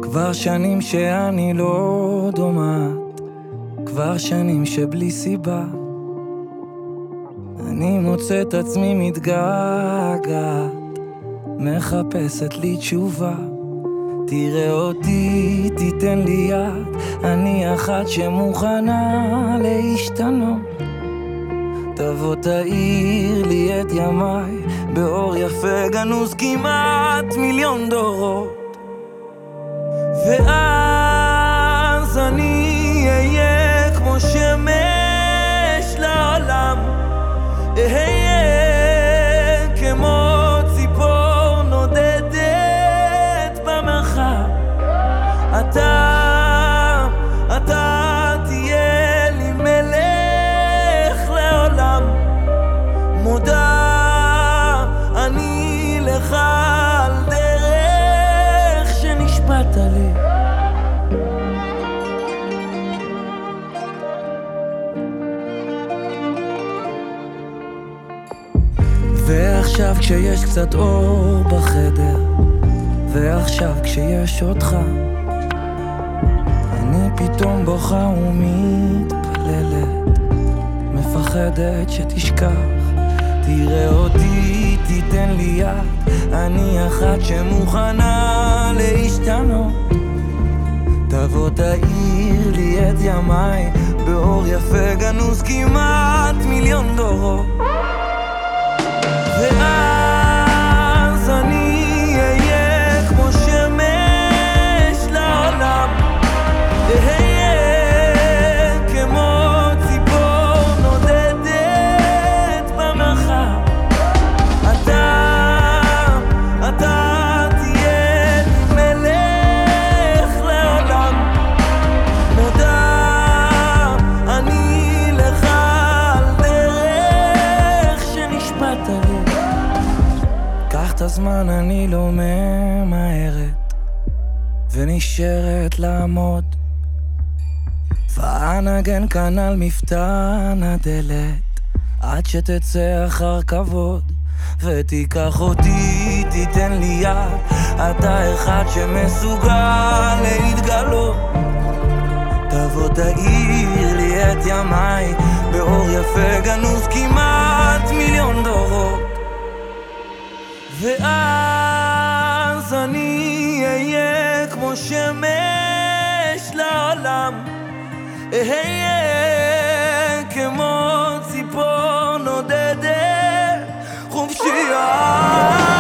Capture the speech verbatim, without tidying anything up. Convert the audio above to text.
כבר שנים שאני לא דומעת, כבר שנים שבלי סיבה אני מוצא את עצמי מתגעגעת, מחפשת לי תשובה. תראה אותי, תיתן לי יד, אני אחת שמוכנה להשתנות. תבוא תאיר לי את ימיי באור יפה גנוז כמעט מיליון דורות, ואז אני אהיה כמו שמש לעולם, אהיה כמו ציפור נודדת במרחב. אתה, אתה תהיה לי מלך לעולם, מודה אני לך על דרך שנשבעת לי. ועכשיו כשיש קצת אור בחדר, ועכשיו כשיש אותך, אני פתאום בוכה ומתפללת, מפחדת שתשכח. תראה אותי, תיתן לי יד, אני אחת שמוכנה להשתנות. תבוא תאיר לי את ימיי באור יפה גנוז כמעט מיליון דורות, ואז אני אהיה כמו שמש לעולם, אהיה כמו ציפור נודדת במרחב. אתה, אתה תהיה לי מלך לעולם, מודה אני לך על דרך שנשבעת לי. קח את הזמן, אני לא ממהרת ונשארת לעמוד, ואנגן כאן על מפתן הדלת עד שתצא אחר כבוד. ותיקח אותי, תיתן לי יד, אתה אחד שמסוגל להתגלות. תבוא תאיר לי את ימיי באור יפה גנוז כמעט מיליון דורות, ואז אני אהיה כמו שמש לעולם, אהיה כמו ציפור נודדת חופשייה.